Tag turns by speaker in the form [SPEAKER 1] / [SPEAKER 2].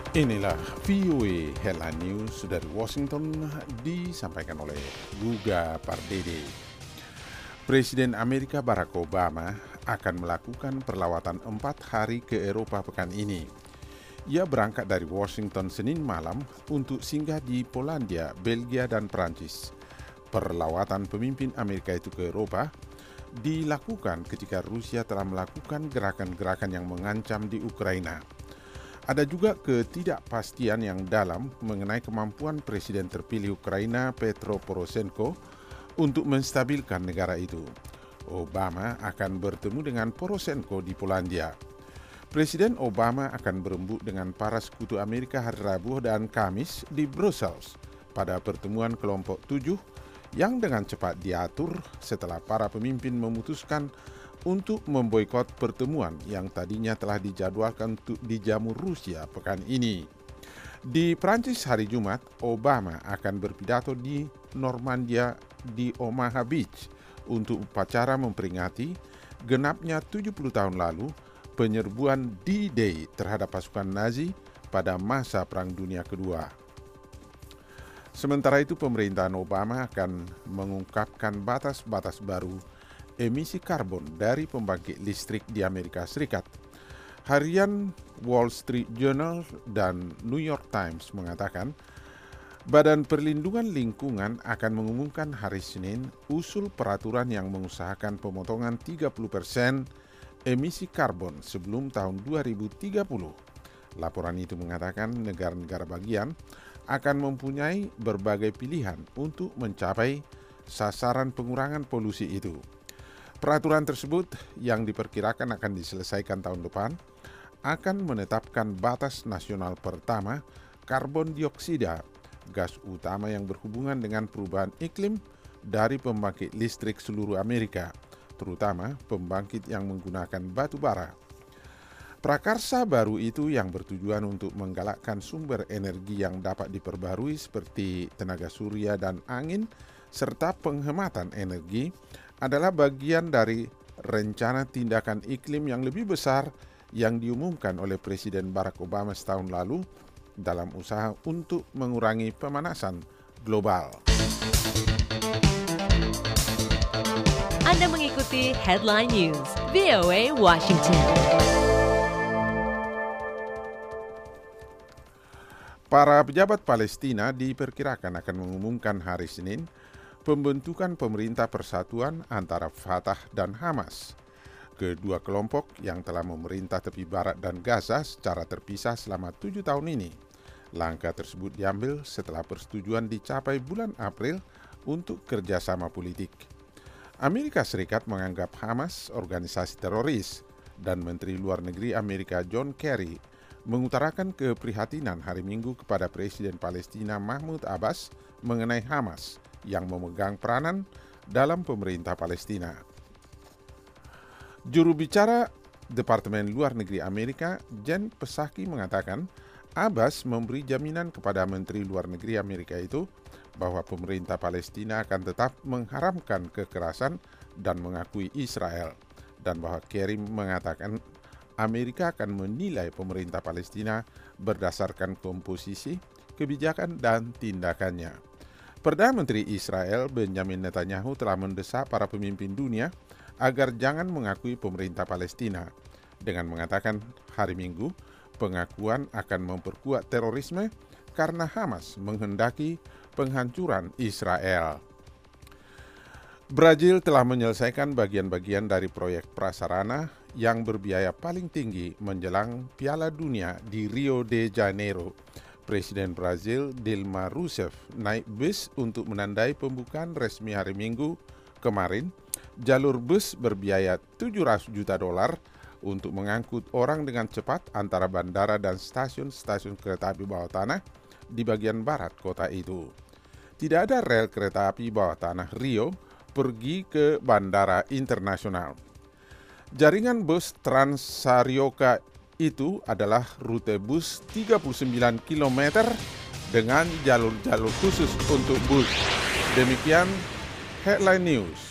[SPEAKER 1] Inilah VOA Headline News dari Washington disampaikan oleh Guga Pardede. Presiden Amerika Barack Obama akan melakukan perlawatan 4 hari ke Eropa pekan ini. Ia berangkat dari Washington Senin malam untuk singgah di Polandia, Belgia, dan Prancis. Perlawatan pemimpin Amerika itu ke Eropa dilakukan ketika Rusia telah melakukan gerakan-gerakan yang mengancam di Ukraina. Ada juga ketidakpastian yang dalam mengenai kemampuan Presiden terpilih Ukraina Petro Poroshenko untuk menstabilkan negara itu. Obama akan bertemu dengan Poroshenko di Polandia. Presiden Obama akan berembuk dengan para sekutu Amerika hari Rabu dan Kamis di Brussels pada pertemuan kelompok 7 yang dengan cepat diatur setelah para pemimpin memutuskan untuk memboikot pertemuan yang tadinya telah dijadwalkan untuk dijamu Rusia pekan ini. Di Prancis hari Jumat, Obama akan berpidato di Normandia di Omaha Beach untuk upacara memperingati genapnya 70 tahun lalu penyerbuan D-Day terhadap pasukan Nazi pada masa Perang Dunia Kedua. Sementara itu, pemerintahan Obama akan mengungkapkan batas-batas baru emisi karbon dari pembangkit listrik di Amerika Serikat. Harian Wall Street Journal dan New York Times mengatakan Badan Perlindungan Lingkungan akan mengumumkan hari Senin usul peraturan yang mengusahakan pemotongan 30% emisi karbon sebelum tahun 2030. Laporan itu mengatakan negara-negara bagian akan mempunyai berbagai pilihan untuk mencapai sasaran pengurangan polusi itu. Peraturan tersebut yang diperkirakan akan diselesaikan tahun depan akan menetapkan batas nasional pertama karbon dioksida, gas utama yang berhubungan dengan perubahan iklim dari pembangkit listrik seluruh Amerika, terutama pembangkit yang menggunakan batu bara. Prakarsa baru itu yang bertujuan untuk menggalakkan sumber energi yang dapat diperbarui seperti tenaga surya dan angin, serta penghematan energi adalah bagian dari rencana tindakan iklim yang lebih besar yang diumumkan oleh Presiden Barack Obama setahun lalu dalam usaha untuk mengurangi pemanasan global.
[SPEAKER 2] Anda mengikuti Headline News, VOA Washington.
[SPEAKER 1] Para pejabat Palestina diperkirakan akan mengumumkan hari Senin pembentukan pemerintah persatuan antara Fatah dan Hamas. Kedua kelompok yang telah memerintah tepi barat dan Gaza secara terpisah selama 7 tahun ini. Langkah tersebut diambil setelah persetujuan dicapai bulan April untuk kerjasama politik. Amerika Serikat menganggap Hamas organisasi teroris dan Menteri Luar Negeri Amerika John Kerry mengutarakan keprihatinan hari Minggu kepada Presiden Palestina Mahmud Abbas mengenai Hamas yang memegang peranan dalam pemerintah Palestina. Juru bicara Departemen Luar Negeri Amerika, Jen Psaki, mengatakan Abbas memberi jaminan kepada Menteri Luar Negeri Amerika itu bahwa pemerintah Palestina akan tetap mengharamkan kekerasan dan mengakui Israel, dan bahwa Kerry mengatakan Amerika akan menilai pemerintah Palestina berdasarkan komposisi, kebijakan, dan tindakannya. Perdana Menteri Israel Benjamin Netanyahu telah mendesak para pemimpin dunia agar jangan mengakui pemerintah Palestina dengan mengatakan hari Minggu pengakuan akan memperkuat terorisme karena Hamas menghendaki penghancuran Israel. Brazil telah menyelesaikan bagian-bagian dari proyek prasarana yang berbiaya paling tinggi menjelang Piala Dunia di Rio de Janeiro. Presiden Brazil Dilma Rousseff naik bus untuk menandai pembukaan resmi hari Minggu kemarin. Jalur bus berbiaya $700 juta untuk mengangkut orang dengan cepat antara bandara dan stasiun-stasiun kereta api bawah tanah di bagian barat kota itu. Tidak ada rel kereta api bawah tanah Rio pergi ke bandara internasional. Jaringan bus Transcarioca itu adalah rute bus 39 km dengan jalur-jalur khusus untuk bus. Demikian Headline News.